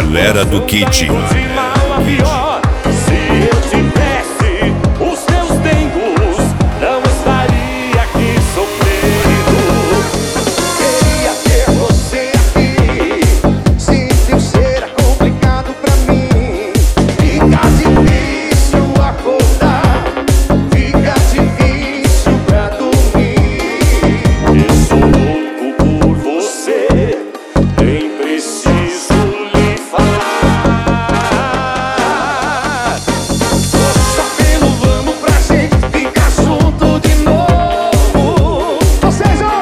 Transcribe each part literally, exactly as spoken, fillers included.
galera do kit. De mal a pior, se eu tivesse os teus tempos, não estaria aqui sofrendo. Queria ter você aqui, sem teu ser era complicado pra mim. Fica difícil acordar, fica difícil pra dormir. Eu sou louco por você, nem preciso lhe falar. Só pelo vamos pra gente ficar junto de novo. Vocês ó.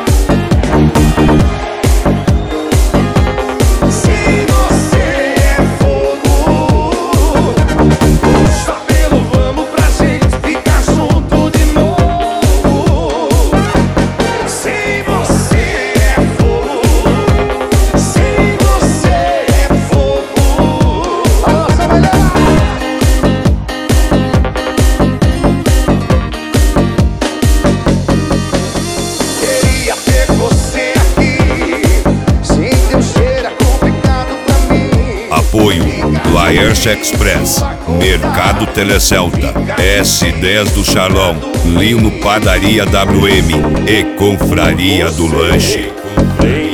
Se você é fogo, só pelo vamos pra gente ficar junto de novo. Se você é fogo, se você é fogo. Alô, só vai lá. Queria ter você aqui, sem teu cheiro é complicado pra mim. Apoio Laércio Express, Mercado Telecelta, S dez do Charlão, Lino Padaria W M e Confraria do Lanche. Vem